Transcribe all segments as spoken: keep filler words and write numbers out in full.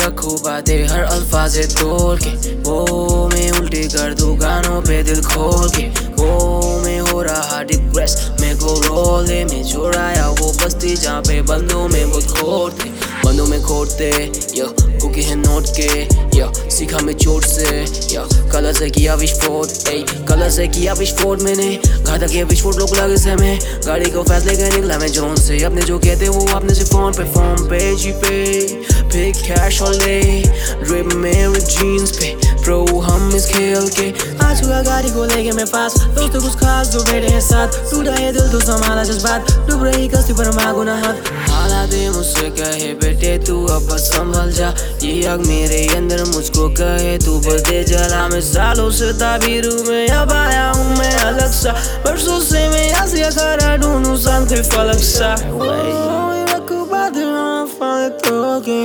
रखूं बातें हर अल्फाज़े तोड़ के, वो मैं उल्टी कर दूं गानों पे दिल खोल के, वो मैं हो रहा डिप्रेस मैं को रोले में छोड़ाया वो बस्ती जहाँ पे बंदों में बहुत खोटे बंदों में खोटे यो कुकी है नोट के यो सीखा मैं चोट से यो कलर से किया विस्फोट ए कलर से किया विस्फोट मैंने घर तक ये विस्फोट लोग लगे से मैं गाड़ी को फैसले कर निकला मैं जोन से अपने जो कहते वो अपने से फोन पे फोन पे जी पे फिर कैश और ले ड्रिप मेरे जीन्स पे प्रो हम इस खेल के आ चुका गाड़ी को लेके मैं पास दोस्त कुछ खास जो बैठे हैं साथ टूटा ये दिल तो संभाला जज्बात डूब रही कस्ती पर मांगू ना हाथ हालात मुझसे कहे बेटे तू अब बस संभल जा ये आग मेरे अंदर मुझको कहे तू बदे जला मैं सालों से ताबीरू में अब आया हूँ मैं अलग सा बरसों से मैं ऐसे खरा ढूंढूं शाम के फलक सा रखूं बातें हर तोड़ के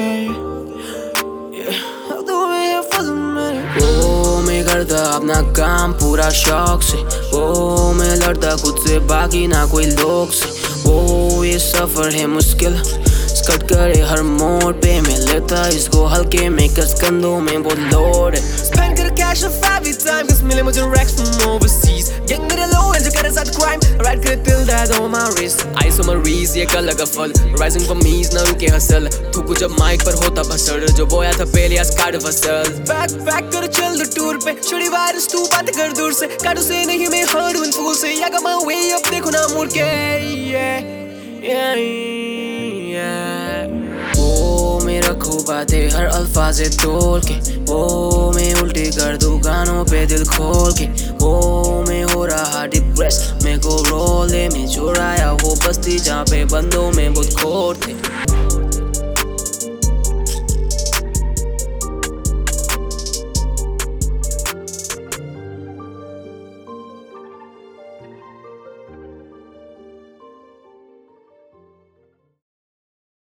वो मैं करता अपना काम पूरा शौक से वो मैं लड़ता खुद से बाकी ना कोई लोग से वो ये सफर है मुश्किल स्कट करे हर मोड़ पे मैं लेता इसको हल्के में कस कंधों में बहुत लोड है स्पेंड कर कैश ऑफ एवरी टाइम किस मिले मुझे रैक्स फ्रॉम ओवरसीज गैंग मेरे लो एंड जो करे साथ क्राइम राइट करे till that on my wrist ice on my रीज ये कल लगा फल राइजिंग फ्रॉम मीज ना रुके हसल थूकू जब माइक पर होता बसर जो बोया था पहले आज कार्ड फसल बैक बैक कर चल द टूर पे छोड़ी वायरस तू बात कर दूर से काटू से नहीं मैं हर्ड वन फूल से या मा वे अप देखो ना मुड़ के yeah yeah वो मैं रखूं बातें हर अल्फाज़े तोड़ के वो मैं उल्टी कर दूं गानों पे दिल खोल के वो मैं हो रहा डिप्रेस मैं को रोले में छोड़ाया वो बस्ती जहाँ पे बंदों में बहुत खोटे